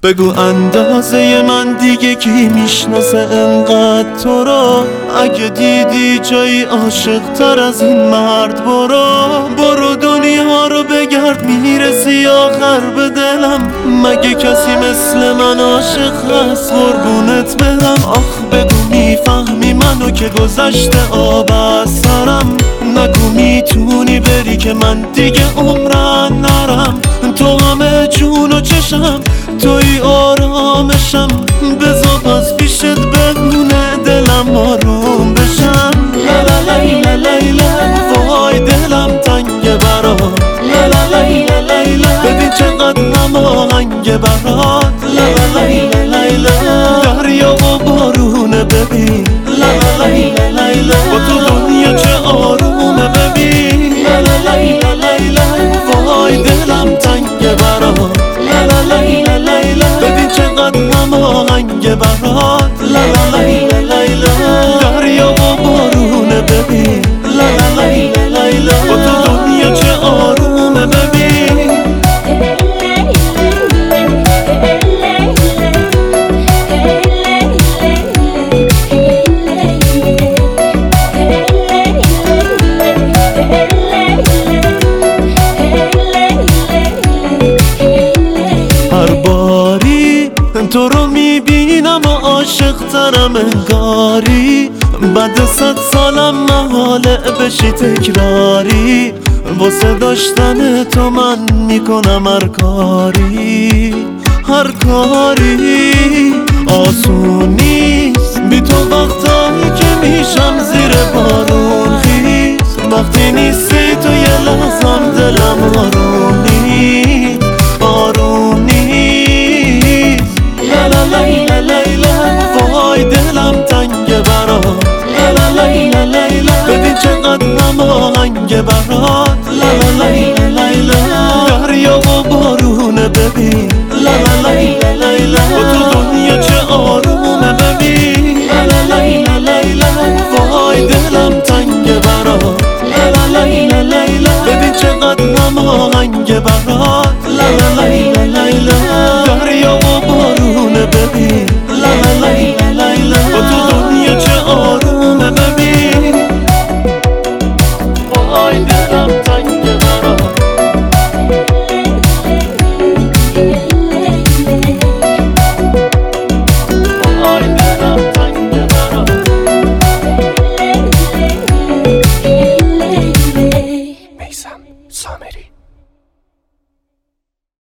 بگو اندازه من دیگه کی میشناسه انقدر تو رو؟ اگه دیدی جایی عاشق تر از این مرد برو دنیا رو بگرد میرسی آخر به دلم. مگه کسی مثل من عاشق هست قربونت برم؟ آخ بگو میفهمی منو که گذشته آب از سرم؟ نگو میتونی بری که من دیگه عمرن نرم. تو همه جون و چشم توی آرامشم، بذار باز پیشت بمونه دلم آروم بشم. لا لیلا لیلا وای دلم تنگه برات، لا لیلا لیلا ببین چقدر هماهنگه برات. لا لیلا لیلا دریا و بارونه ببین، لا لیلا لیلا با تو دنیا چه آرومه ببین. لا لیلا لیلا وای دلم تنگه برات، لا لیلا لیلا ببین چقدر هماهنگه برات. لا لیلا لیلا دریا و بارونه ببین، لا لیلا لیلا با تو دنیا چه آرومه ببین. هر باری تو رو میبینم و عاشق ترم انگاری، بعد 100 سالم محاله بشی تکراری. واسه داشتن تو من میکنم هر کاری آسون نیست بی تو وقتایی که میشم زیر بارون خیز. وقتی نیستی تو یه لحظم دلم آروم نیست. لا لیلا لیلا وای دلم تنگه برات، لا لیلا لیلا ببین چقدر هماهنگه برات.